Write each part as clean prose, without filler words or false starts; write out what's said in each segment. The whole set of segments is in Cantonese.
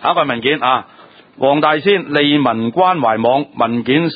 下一份文件啊，黃大仙利民關懷網文件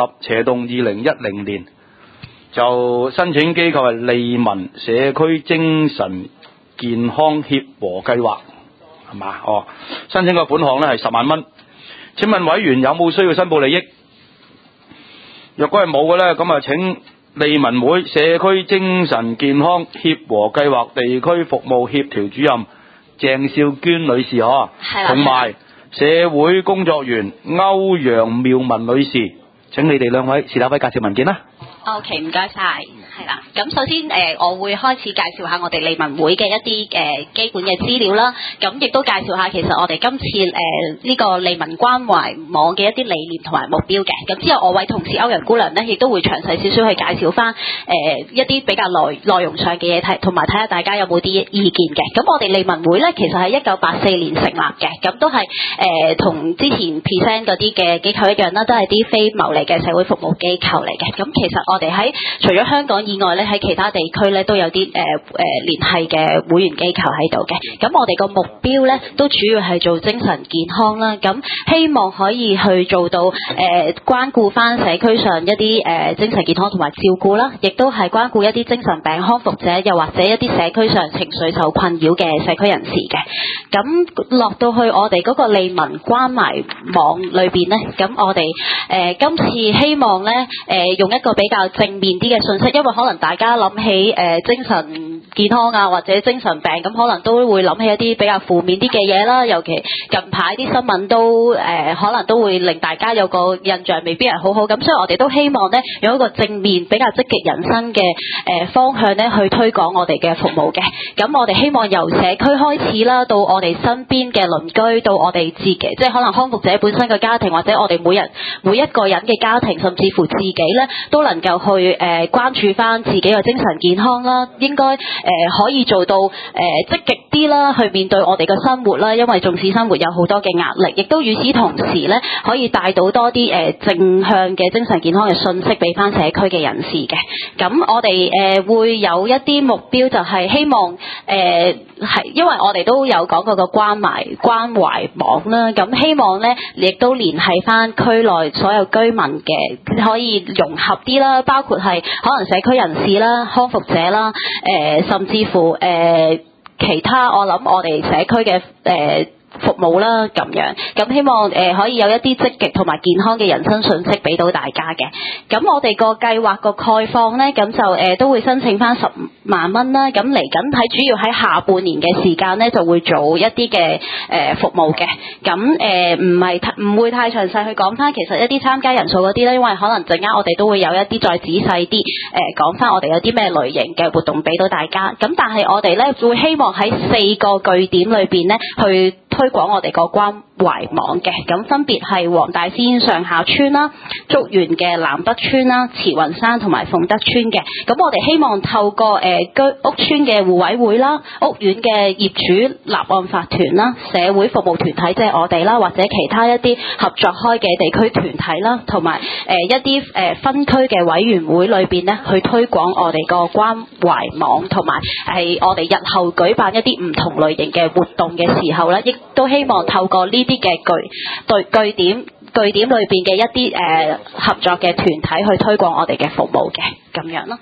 30/2010年，就申請機構係利民社區精神健康協和計劃，係嘛？申請個款項呢係10萬蚊。請問委員有冇需要申報利益？若果係冇嘅呢，咁啊請利民會社區精神健康協和計劃地區服務協調主任鄭少娟女士同埋社會工作員歐陽妙文女士，請你哋兩位是哪位介紹文件啦。 OK， 唔該晒，係啦。咁首先我會開始介紹下我哋利民會嘅一啲基本嘅資料啦。咁亦都介紹下其實我哋今次呢個利民關懷網嘅一啲理念同埋目標嘅。咁之後我位同事歐陽姑娘呢，亦都會詳細少少去介紹翻一啲比較內容上嘅嘢，同埋睇下大家有冇啲意見嘅。咁我哋利民會呢，其實係1984年成立嘅，咁都係同之前 present 嗰啲嘅機構一樣啦，都係啲非牟利嘅社會服務機構嚟嘅。咁其實我哋喺除咗香港以外咧，喺其他地區咧都有啲聯繫嘅會員機構喺度嘅。咁我哋個目標咧都主要係做精神健康啦。咁希望可以去做到關顧翻社區上一啲精神健康同埋照顧啦，亦都係關顧一啲精神病康復者，又或者一啲社區上情緒受困擾嘅社區人士嘅。咁落到去我哋嗰個利民關懷網裏邊咧，咁我哋今次希望咧用一個比較正面啲嘅信息，因為可能大家諗起精神健康啊或者精神病，咁可能都會諗起一啲比較負面啲嘅嘢啦。尤其近排啲新聞都可能都會令大家有個印象未必係好好，咁所以我哋都希望咧用一個正面比較積極人生嘅方向咧去推廣我哋嘅服務嘅。咁我哋希望由社區開始啦，到我哋身邊嘅鄰居，到我哋自己，即係可能康復者本身嘅家庭，或者我哋每一個人嘅家庭，甚至乎自己咧都能夠去關注翻自己嘅精神健康啦，應該可以做到積極啲啦，去面對我哋嘅生活啦，因為重視生活有好多嘅壓力，亦都與此同時咧可以帶到多啲正向嘅精神健康嘅信息俾翻社區嘅人士嘅。咁我哋會有一啲目標，就係希望係因為我哋都有講過個關懷網啦，咁希望咧亦都聯繫翻區內所有居民嘅，可以融合啲啦，包括係可能社區人士啦、康復者啦，甚至乎其他我諗我哋社區嘅服務啦咁樣，咁希望可以有一啲積極同埋健康嘅人生訊息俾到大家嘅。咁我哋個計劃個概況呢，咁就都會申請翻10萬蚊啦。咁嚟緊喺主要喺下半年嘅時間呢，就會做一啲嘅服務嘅。咁唔會太詳細去講翻其實一啲參加人數嗰啲呢，因為可能陣間我哋都會有一啲再仔細啲講翻我哋有啲咩類型嘅活動俾到大家。咁但係我哋呢會希望喺4個據點裏邊呢去推廣我哋個關懷網嘅，咁分別係黃大仙上下村啦、竹園嘅南北村啦、慈雲山同埋鳳德村嘅。咁我哋希望透過屋村嘅互委會啦、屋苑嘅業主立案法團啦、社會服務團體即係我哋啦，或者其他一啲合作開嘅地區團體啦，同埋一啲分區嘅委員會裏邊咧，去推廣我哋個關懷網，同埋係我哋日後舉辦一啲唔同類型嘅活動嘅時候咧，亦都希望透過呢啲嘅據點裏邊嘅一啲合作嘅團體去推廣我哋嘅服務嘅，咁樣咯。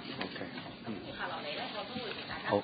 好，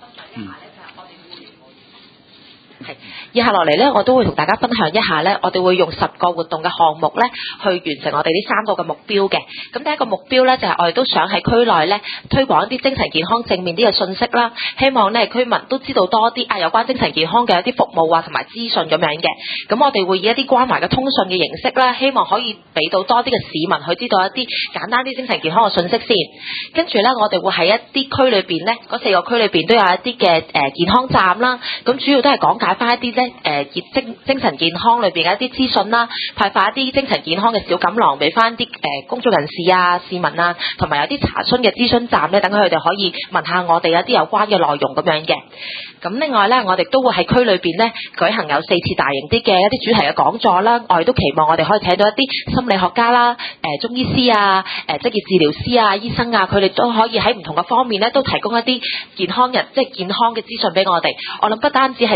以下落嚟咧，我都會同大家分享一下咧，我哋會用10個活動嘅項目咧，去完成我哋呢3個嘅目標嘅。咁第一個目標咧，就係我哋都想喺區內咧推廣一啲精神健康正面啲嘅信息啦，希望咧區民都知道多啲有關精神健康嘅一啲服務啊同埋資訊咁樣嘅。咁我哋會以一啲關懷嘅通訊嘅形式啦，希望可以俾到多啲嘅市民去知道一啲簡單啲精神健康嘅信息先。跟住咧，我哋會喺一啲區裏邊咧，嗰4個區裏邊都有一啲嘅健康站啦。咁主要都係講解翻一啲精神健康裏邊嘅一啲資訊啦，派發一啲精神健康嘅小錦囊俾翻啲公眾人士啊、市民啊，同埋有啲查詢嘅諮詢站咧，等佢哋可以問下我哋一啲有關嘅內容咁樣嘅。咁另外咧，我哋都會喺區裏邊咧舉行有4次大型啲嘅一啲主題嘅講座啦。我哋都期望我哋可以請到一啲心理學家啦、中醫師啊、職業治療師啊、醫生啊，佢哋都可以喺唔同嘅方面咧都提供一啲健康嘅資訊俾我哋。我諗不單止係精神健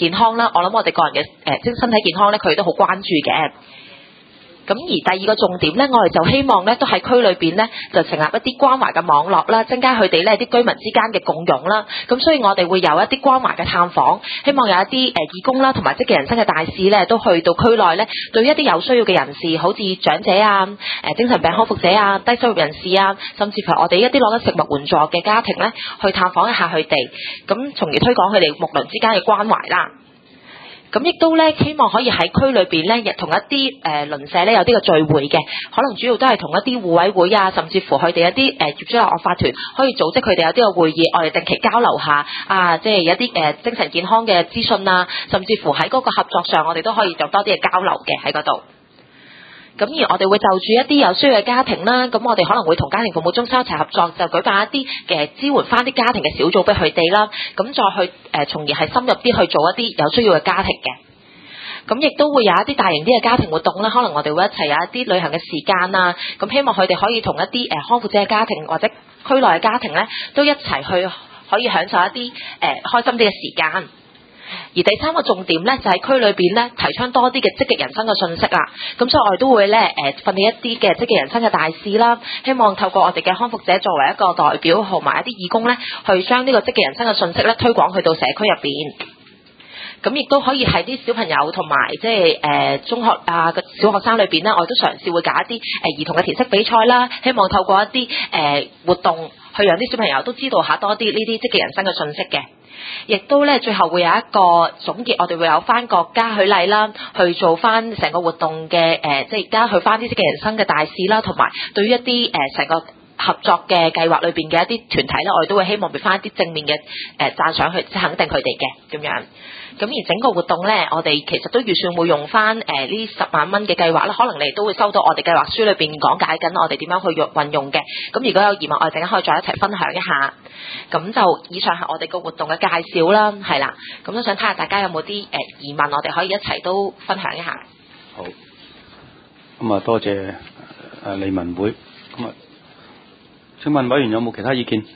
健康啦，我諗我哋個人嘅身體健康咧，佢都好關注嘅。咁而第二個重點咧，我哋就希望咧，都喺區裏邊咧，就成立一啲關懷嘅網絡啦，增加佢哋咧啲居民之間嘅共融啦。咁所以我哋會有一啲關懷嘅探訪，希望有一啲義工啦，同埋積極人生嘅大使咧，都去到區內咧，對一啲有需要嘅人士，好似長者啊、精神病康復者啊、低收入人士啊，甚至乎我哋一啲攞緊食物援助嘅家庭咧，去探訪一下佢哋，咁從而推廣佢哋睦鄰之間嘅關懷啦。咁亦都咧，希望可以喺區裏邊咧，亦同一啲鄰舍咧有啲嘅聚會嘅，可能主要都係同一啲互委會啊，甚至乎佢哋一啲業主立案法團，可以組織佢哋有啲嘅會議，我哋定期交流下啊，即係有啲精神健康嘅資訊啊，甚至乎喺嗰個合作上，我哋都可以做多啲嘅交流嘅喺嗰度。咁而我哋會就住一啲有需要嘅家庭啦，咁我哋可能會同家庭服務中心一齊合作，就舉辦一啲嘅支援翻啲家庭嘅小組俾佢哋啦，咁再去從而係深入啲去做一啲有需要嘅家庭嘅。咁亦都會有一啲大型啲嘅家庭活動啦，可能我哋會一齊有一啲旅行嘅時間啊，咁希望佢哋可以同一啲康復者嘅家庭或者區內嘅家庭咧，都一齊去可以享受一啲開心啲嘅時間。而第三個重點咧，就係區裏邊咧提倡多啲嘅積極人生嘅信息啦。咁所以我哋都會咧訓練一啲嘅積極人生嘅大使啦，希望透過我哋嘅康復者作為一個代表，同埋一啲義工咧，去將呢個積極人生嘅信息咧推廣去到社區入邊。咁亦都可以係啲小朋友同埋即係中學啊嘅小學生裏邊咧，我哋都嘗試會搞一啲兒童嘅填色比賽啦，希望透過一啲活動去讓啲小朋友都知道下多啲呢啲積極人生嘅信息嘅。亦都咧最後會有一個總結，我哋會有翻個嘉許禮啦，去做翻成個活動嘅即係嘉許翻啲積極人生嘅大使啦，同埋對於一啲成個合作嘅計劃裏邊嘅一啲團體咧，我哋都會希望俾翻一啲正面嘅讚賞去肯定佢哋嘅咁樣。咁而整個活動咧，我哋其實都預算會用翻呢10萬蚊嘅計劃啦，可能你哋都會收到我哋計劃書裏邊講解緊我哋點樣去運用嘅。咁如果有疑問，我哋陣間可以再一齊分享一下。咁就以上係我哋個活動嘅介紹啦，係啦。咁都想睇下大家有冇啲疑問，我哋可以一齊都分享一下。 好。咁啊，多謝利民會。咁啊，請問委員有冇其他意見？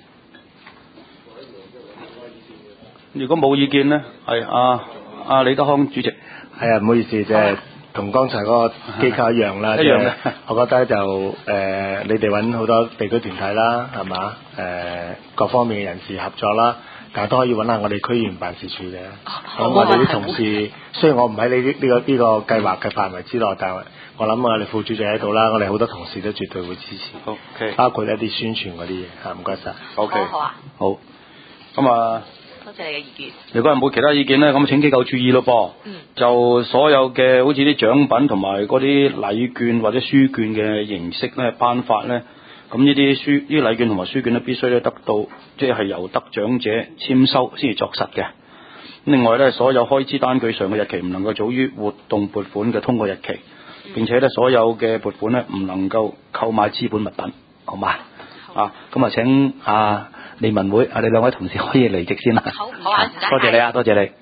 如果冇意見呢，係阿李德康主席。 係啊，唔好意思，即係同剛才嗰個機構一樣啦。 一樣嘅。 我覺得就你哋揾好多地區團體啦，係嘛？各方面嘅人士合作啦，但係都可以揾下我哋區議員辦事處嘅。咁我哋啲同事，雖然我唔喺你呢個計劃嘅範圍之內，但係我諗我哋副主席喺度啦，我哋好多同事都絕對會支持。 OK。包括一啲宣傳嗰啲嘢嚇，唔該晒。 OK。 好啊。 好。咁啊。 多謝你嘅意見。 如果有冇其他意見咧，咁請機構注意咯噃。就所有嘅好似啲獎品同埋嗰啲禮券或者書券嘅形式咧頒發咧，咁呢啲禮券同埋書券咧必須咧得到即係由得獎者簽收先至作實嘅。另外咧，所有開支單據上嘅日期唔能夠早於活動撥款嘅通過日期，並且咧所有嘅撥款咧唔能夠購買資本物品，好嘛？咁啊請利民會你兩位同事可以離席先啦。 好，唔好啊， 多謝你啊，多謝你。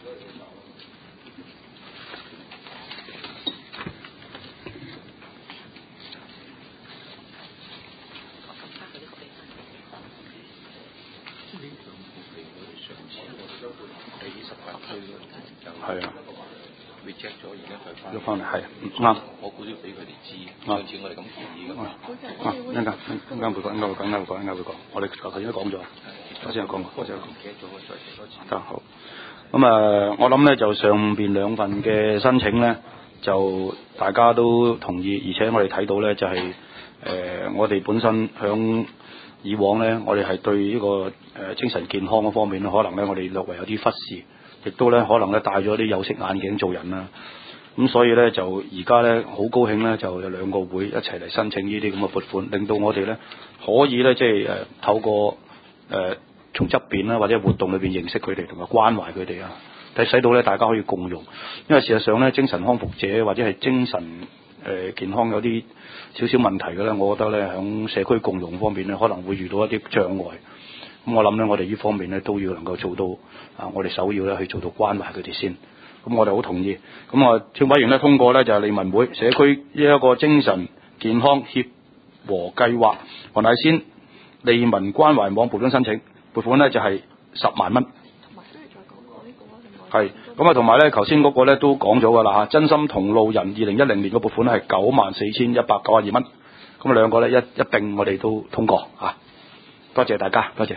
係啊。reject 咗，而家退翻。翻嚟係啱。我估都要俾佢哋知，上次我哋咁建議㗎嘛。一陣間會講，我哋頭先都講咗，頭先有講過，我就唔記得咗，我再寫多次。得好。咁我諗咧就上邊兩份嘅申請咧，就大家都同意，而且我哋睇到咧就係我哋本身響以往咧，我哋係對呢個精神健康嗰方面咧，可能咧我哋略為有啲忽視。亦都咧可能咧戴咗啲有色眼鏡做人啦，咁所以咧就而家咧好高興咧就有兩個會一齊嚟申請呢啲咁嘅撥款，令到我哋咧可以咧即係透過從側邊啦或者活動裏邊認識佢哋同埋關懷佢哋啊，使到咧大家可以共融，因為事實上咧精神康復者或者係精神健康有啲少少問題嘅咧，我覺得咧響社區共融方面咧可能會遇到一啲障礙。咁我諗咧，我哋呢方面咧都要能夠做到我哋首要咧去做到關懷佢哋先。咁我哋好同意。咁請委員咧通過咧就係利民會社區呢一個精神健康協和計劃黃大仙利民關懷網撥款申請，撥款咧就係10萬蚊。同埋需要再講過呢個啊， 係咁啊，同埋咧，頭先嗰個咧都講咗㗎啦嚇，真心同路人2010年嘅撥款係94,192蚊，咁兩個咧一並我哋都通過嚇，多謝大家，多謝。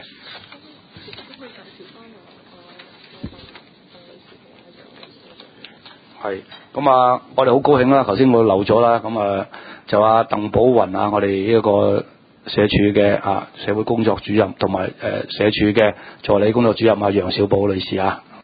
係咁啊，我哋好高興啦，頭先我漏咗啦，咁啊就阿鄧寶雲啊，我哋呢一個社署嘅社會工作主任同埋社署嘅助理工作主任啊楊小寶女士啊。